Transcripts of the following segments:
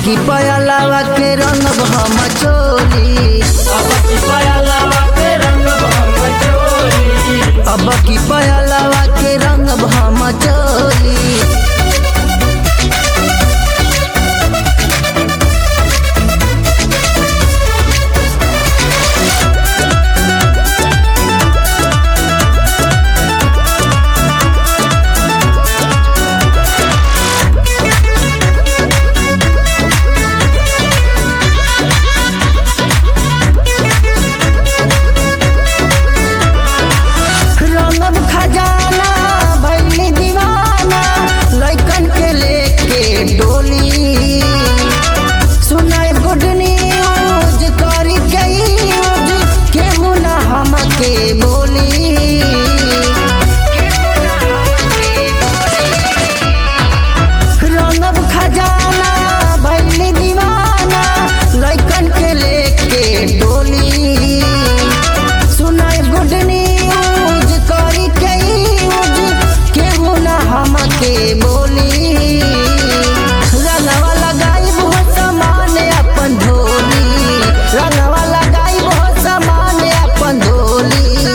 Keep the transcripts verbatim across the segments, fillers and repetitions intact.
की पयलावा के रंग हम चोली, अब की पयलावा के रंग हम चोली, अब की पयलावा के रंग हम चोली। खजाना भइली दीवाना लइकन के लेके डोली, सुनाई गुड न्यूज करी के यूज केहू ना हमके बोली। रंगब खजाना भइली दीवाना लइकन के लेके डोली, सुनाई गुड न्यूज करी के यूज केहू ना हमके बोली। रंगवा लगाई बहुत सामान अपन धोली, रंगवा लगाई बहुत सामान अपन धोली।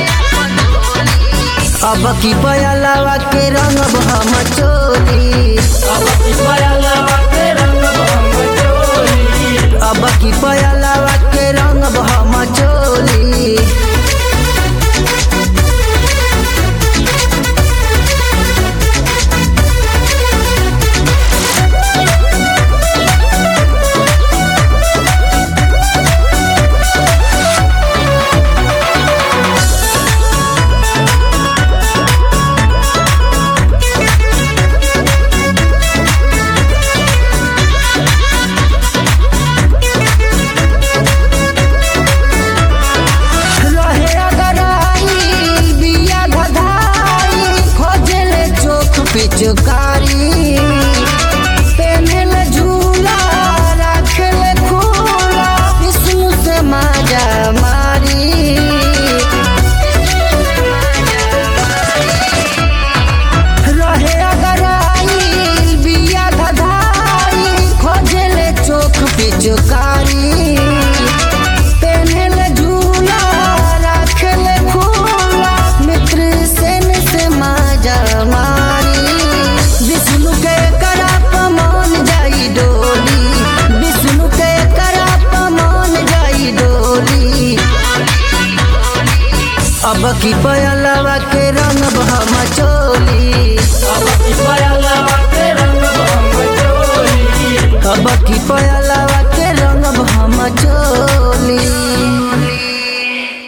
अब की पयलावा के रंग हम चोली, अब की पयलावा के रंग हम चोली, अब की पयलावा के रंग हम चोली। पिचकारी पेनल झूला रखल खुला विष्णु से माजा मारी। रहे अगर आई बिया धधाई खोजल चोख पिचकारी, पेनल झूला रखल खुला मित्र सेन से माजा मारी। विष्णु के कराप मान जाई डोली, विष्णु के कराप मान जाई डोली। अब की पयलावा के रंग हम चोली, अब की पयलावा के रंग हम चोली, अब की पयलावा के रंग हम चोली।